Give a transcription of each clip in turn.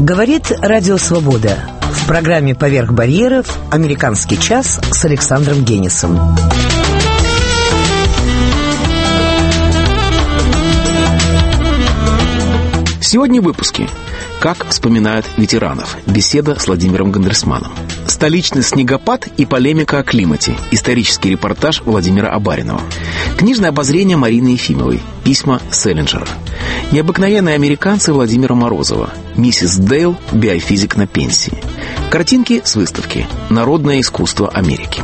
Говорит Радио Свобода. В программе «Поверх барьеров» «Американский час» с Александром Генисом. Сегодня в выпуске. Как вспоминают ветеранов. Беседа с Владимиром Гандерсманом. Столичный снегопад и полемика о климате. Исторический репортаж Владимира Абаринова. Книжное обозрение Марины Ефимовой. Письма Селлинджера. Необыкновенные американцы Владимира Морозова. Миссис Дейл, биофизик на пенсии. Картинки с выставки. Народное искусство Америки.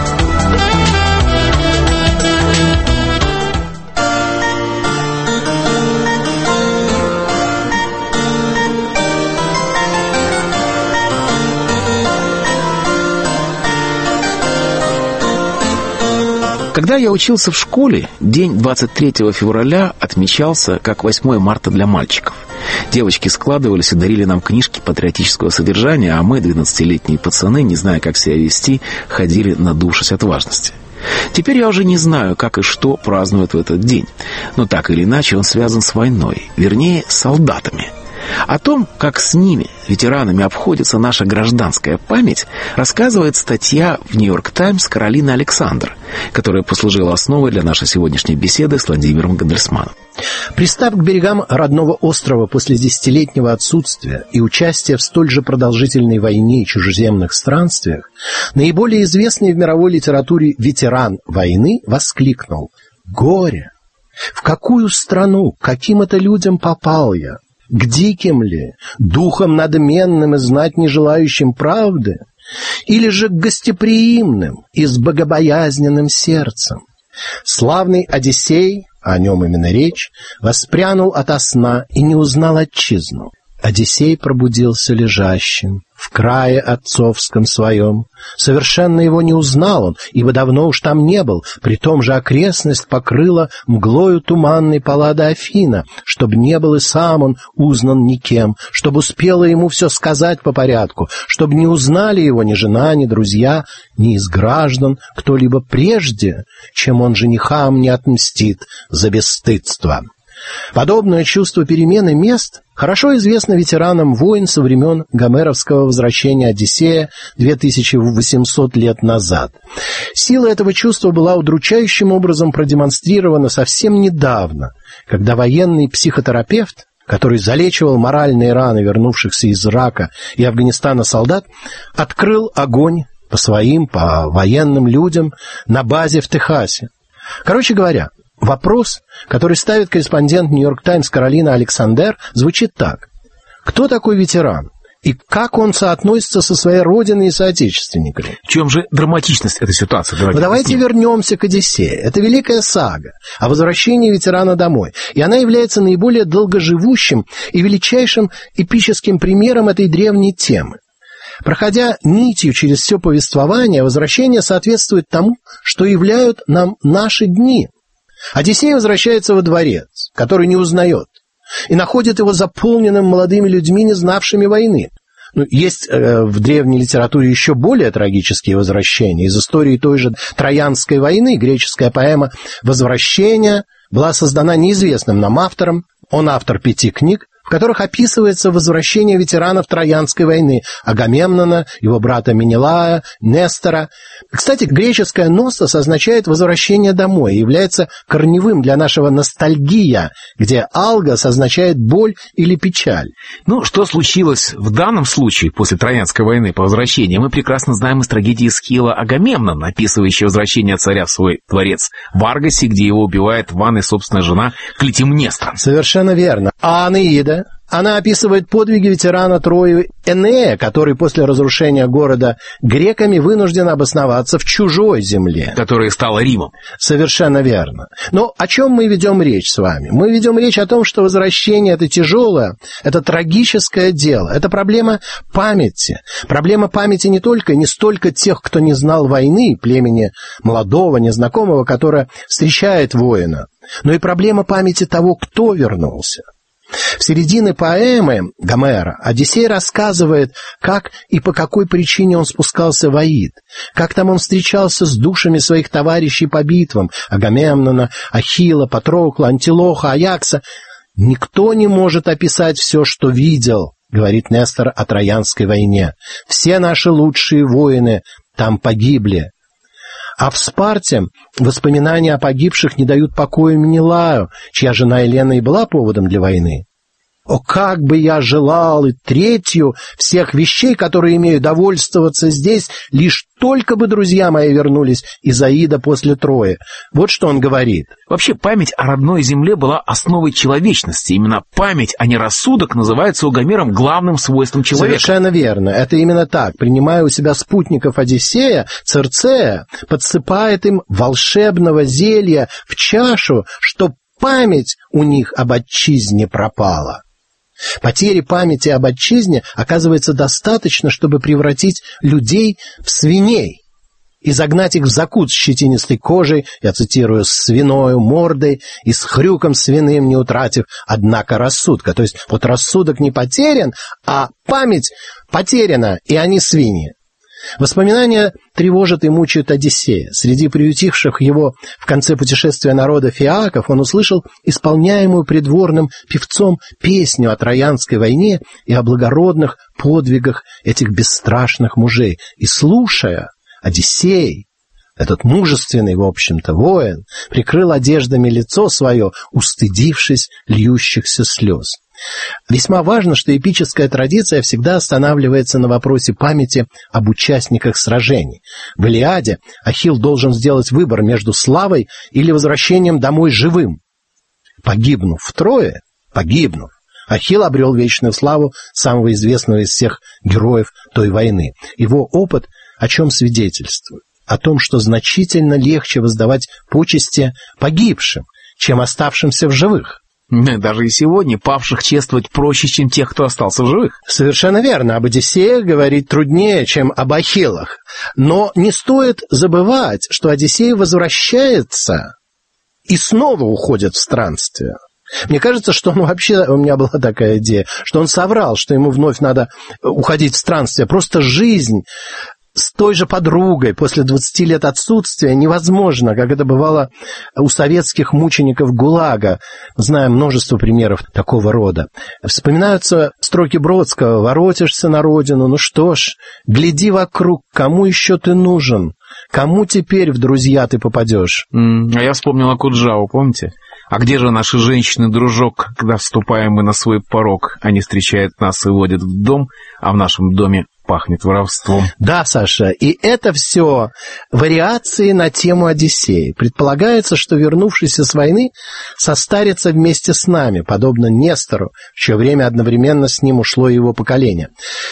Когда я учился в школе, день 23 февраля отмечался как 8 марта для мальчиков. Девочки складывались и дарили нам книжки патриотического содержания, а мы, 12-летние пацаны, не зная, как себя вести, ходили надувшись от важности. Теперь я уже не знаю, как и что празднуют в этот день. Но так или иначе он связан с войной, вернее, с солдатами. О том, как с ними, ветеранами, обходится наша гражданская память, рассказывает статья в «Нью-Йорк Таймс» Каролины Александр, которая послужила основой для нашей сегодняшней беседы с Владимиром Гандерсманом. Пристав к берегам родного острова после десятилетнего отсутствия и участия в столь же продолжительной войне и чужеземных странствиях, наиболее известный в мировой литературе ветеран войны воскликнул: «Горе! В какую страну, к каким это людям попал я? К диким ли, духом надменным и знать не желающим правды, или же к гостеприимным и с богобоязненным сердцем? Славный Одиссей, о нем именно речь, воспрянул ото сна и не узнал отчизну. Одиссей пробудился лежащим в крае отцовском своем. Совершенно его не узнал он, ибо давно уж там не был. При том же окрестность покрыла мглою туманной Паллада Афина, чтоб не был и сам он узнан никем, чтоб успела ему все сказать по порядку, чтоб не узнали его ни жена, ни друзья, ни из граждан кто-либо прежде, чем он женихам не отмстит за бесстыдство». Подобное чувство перемены мест хорошо известно ветеранам войн со времен гомеровского возвращения Одиссея 2800 лет назад. Сила этого чувства была удручающим образом продемонстрирована совсем недавно, когда военный психотерапевт, который залечивал моральные раны вернувшихся из Ирака и Афганистана солдат, открыл огонь по своим, по военным людям на базе в Техасе. Короче говоря, вопрос, который ставит корреспондент «Нью-Йорк Таймс» Каролина Александр, звучит так. Кто такой ветеран? И как он соотносится со своей родиной и соотечественниками? В чем же драматичность этой ситуации? Давайте вернемся к «Одиссее». Это великая сага о возвращении ветерана домой. И она является наиболее долгоживущим и величайшим эпическим примером этой древней темы. Проходя нитью через все повествование, возвращение соответствует тому, что являют нам наши дни. Одиссей возвращается во дворец, который не узнает, и находит его заполненным молодыми людьми, не знавшими войны. Есть в древней литературе еще более трагические возвращения. Из истории той же Троянской войны греческая поэма «Возвращение» была создана неизвестным нам автором. Он автор 5 книг, в которых описывается возвращение ветеранов Троянской войны: Агамемнона, его брата Менелая, Нестора. Кстати, греческое «ностос» означает «возвращение домой» и является корневым для нашего «ностальгия», где «алгос» означает «боль» или «печаль». Что случилось в данном случае после Троянской войны по возвращении, мы прекрасно знаем из трагедии Эсхила Агамемнона, описывающей возвращение царя в свой дворец в Аргосе, где его убивает в ванной собственная жена Клетимнестра. Совершенно верно. А Анеида? Она описывает подвиги ветерана Трои Энея, который после разрушения города греками вынужден обосноваться в чужой земле, которая стала Римом. Совершенно верно. Но о чем мы ведем речь с вами? Мы ведем речь о том, что возвращение — это тяжелое, это трагическое дело, это проблема памяти. Проблема памяти не только и не столько тех, кто не знал войны, племени молодого, незнакомого, которое встречает воина, но и проблема памяти того, кто вернулся. В середине поэмы Гомера Одиссей рассказывает, как и по какой причине он спускался в Аид, как там он встречался с душами своих товарищей по битвам — Агамемнона, Ахилла, Патрокла, Антилоха, Аякса. Никто не может описать все, что видел говорит Нестор о Троянской войне. Все наши лучшие воины там погибли. А в Спарте воспоминания о погибших не дают покоя Менелаю, чья жена Елена и была поводом для войны. О, как бы я желал и третью всех вещей, которые имею довольствоваться здесь, лишь только бы друзья мои вернулись из Аида после Трои. Вот что он говорит. Вообще, память о родной земле была основой человечности. Именно память, а не рассудок, называется у Гомером главным свойством человека. Совершенно верно. Это именно так. Принимая у себя спутников Одиссея, Цирцея подсыпает им волшебного зелья в чашу, чтоб память у них об отчизне пропала. Потери памяти об отчизне оказывается достаточно, чтобы превратить людей в свиней и загнать их в закут с щетинистой кожей, я цитирую, с свиною мордой и с хрюком свиным, не утратив, однако, рассудка. То есть вот рассудок не потерян, а память потеряна, и они свиньи. Воспоминания тревожат и мучают Одиссея. Среди приютивших его в конце путешествия народа фиаков он услышал исполняемую придворным певцом песню о Троянской войне и о благородных подвигах этих бесстрашных мужей. И слушая, Одиссей, этот мужественный, в общем-то, воин, прикрыл одеждами лицо свое, устыдившись льющихся слез. Весьма важно, что эпическая традиция всегда останавливается на вопросе памяти об участниках сражений. В «Илиаде» Ахилл должен сделать выбор между славой или возвращением домой живым. Погибнув в Трое, Ахилл обрел вечную славу самого известного из всех героев той войны. Его опыт о чем свидетельствует? О том, что значительно легче воздавать почести погибшим, чем оставшимся в живых. Даже и сегодня павших чествовать проще, чем тех, кто остался в живых. Совершенно верно. Об Одиссеях говорить труднее, чем об Ахиллах. Но не стоит забывать, что Одиссей возвращается и снова уходит в странствие. Мне кажется, что у меня была такая идея, что он соврал, что ему вновь надо уходить в странствие. Просто жизнь с той же подругой после 20 лет отсутствия невозможно, как это бывало у советских мучеников ГУЛАГа. Знаем множество примеров такого рода. Вспоминаются строки Бродского: «Воротишься на родину, ну что ж, гляди вокруг, кому еще ты нужен, кому теперь в друзья ты попадешь». А я вспомнил Акуджаву, помните? А где же наши женщины, дружок, когда вступаем мы на свой порог? Они встречают нас и водят в дом, а в нашем доме пахнет воровством. Да, Саша, и это все вариации на тему Одиссея. Предполагается, что вернувшийся с войны состарится вместе с нами, подобно Нестору, в чье время одновременно с ним ушло его поколение.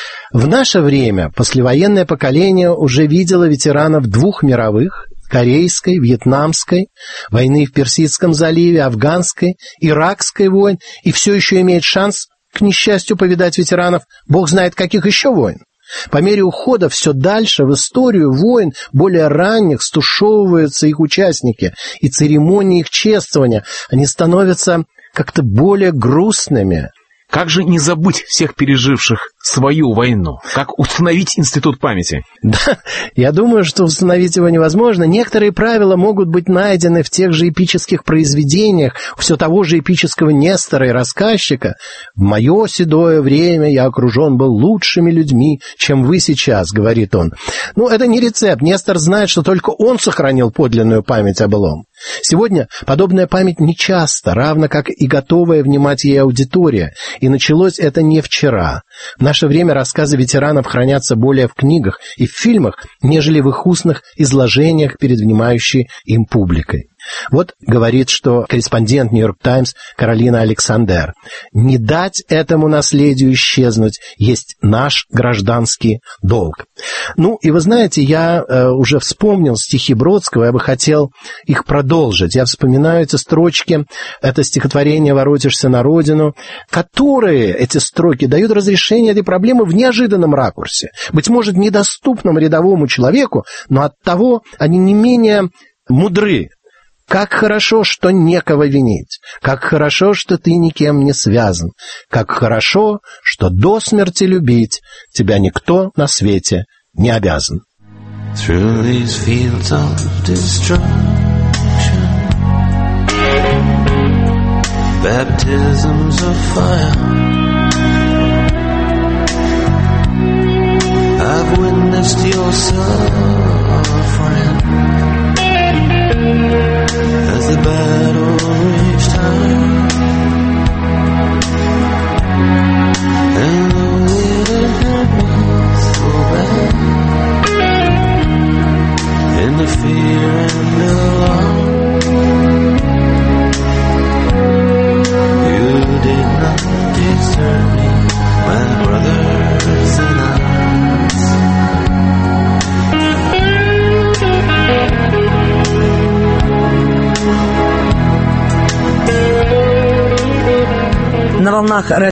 В наше время послевоенное поколение уже видело ветеранов двух мировых: Корейской, Вьетнамской, войны в Персидском заливе, Афганской, Иракской войн, и все еще имеет шанс, к несчастью, повидать ветеранов бог знает каких еще войн. По мере ухода все дальше в историю войн более ранних стушевываются их участники, и церемонии их чествования, они становятся как-то более грустными. Как же не забыть всех переживших свою войну? Как установить институт памяти? Да, я думаю, что установить его невозможно. Некоторые правила могут быть найдены в тех же эпических произведениях, все того же эпического Нестора и рассказчика. «В мое седое время я окружен был лучшими людьми, чем вы сейчас», — говорит он. Это не рецепт. Нестор знает, что только он сохранил подлинную память о былом. Сегодня подобная память нечаста, равно как и готовая внимать ей аудитория. И началось это не вчера. В наше время рассказы ветеранов хранятся более в книгах и в фильмах, нежели в их устных изложениях перед внимающей им публикой. Вот говорит, что корреспондент «Нью-Йорк Таймс» Каролина Александер: «Не дать этому наследию исчезнуть есть наш гражданский долг». И вы знаете, я уже вспомнил стихи Бродского, я бы хотел их продолжить. Я вспоминаю эти строчки, это стихотворение «Воротишься на родину», которые, эти строки, дают разрешение этой проблемы в неожиданном ракурсе. Быть может, недоступном рядовому человеку, но оттого они не менее мудры. Как хорошо, что некого винить, как хорошо, что ты никем не связан, как хорошо, что до смерти любить тебя никто на свете не обязан. Through these fields of destruction, baptisms of fire, I've witnessed your suffering as the battle reached high, and though it hurt me so bad, in the fear and the alarm, you did not desert me, my brothers in arms. На волнах